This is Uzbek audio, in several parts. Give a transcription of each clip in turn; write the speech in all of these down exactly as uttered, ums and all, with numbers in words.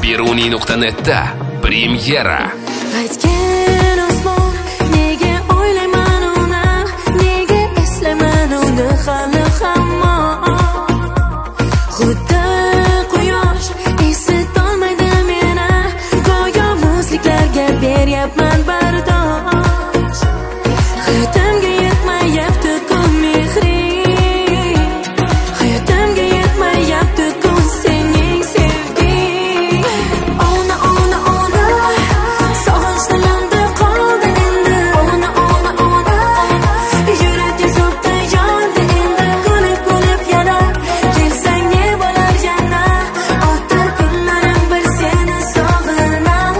Beruniy nuqta netda premyera. Aytgan osmon, nega o'ylayman uni, nega eslaman uni hali hamon. Xuddi quyosh esitolmaydi meni, go'yo muzliklarga beryapman bardosh. Hayotimga yetmayapti-ku mehring, hayotimga yetmayapti-ku sening sevging. Ona ona ona, sog'inch dilimda qoldi endi. Ona ona ona, yurakka so'kdi yondi endi. Kulib kulib yana kelsang ne bo'lar yana, o'tar kunlarim bir seni sog'inam.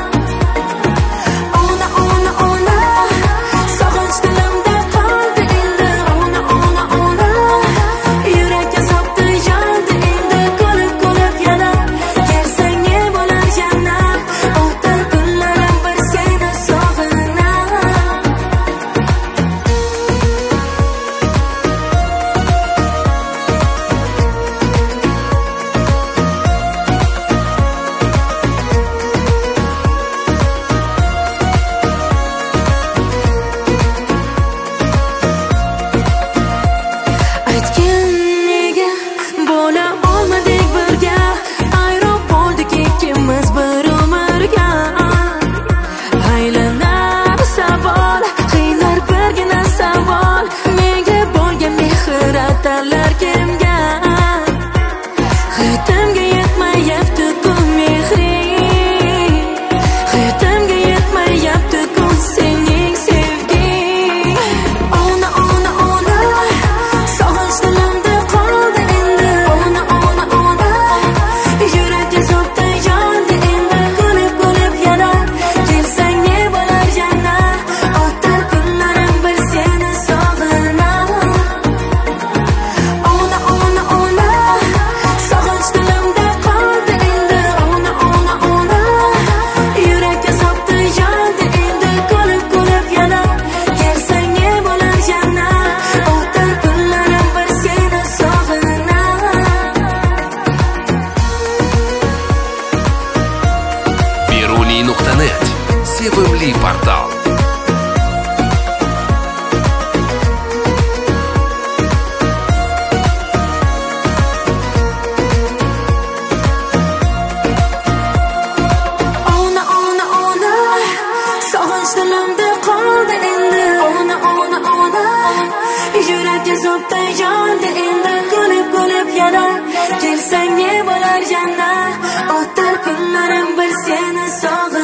Ona ona ona, sog'inch dilimda qoldi endi. Ona ona ona, yurakka so'kdi yondi endi. Kulib kulib yana kelsang ne bo'lar yana, o'tar kunlarim bir seni sog'inam. Aytgan nega bo'la olmadik birga, ayro bo'ldik ikkimiz bir umrga. Aylanar savol, qiynar birgina savol, menga bo'lgan mehr atarlar kimga? Hayotimga yetmayapti-ku mehring, hayotimga yetmayapti-ku sening sevging. Ona ona ona, sog'inch dilimda qoldi endi. Ona ona ona, yurakka so'kdi yondi endi. Kulib kulib yana kelsang ne bo'lar yana, o'tar kunlarim bir seni sog'inam. Ona ona ona, sog'inch dilimda qoldi endi. Ona ona ona, yurakka so'kdi yondi endi. Kulib kulib yana kelsang ne bo'lar yana, o'tar kunlarim bir seni sog'inam. Beruniy nuqta net sevimli portal. Ona ona ona, sog'inch dilimda qoldi endi. Ona ona ona, yurakka so'kdi yondi endi. Kulib kulib yana kelsang ne bo'lar yana, o'tar kunlarim bir seni sog'inam.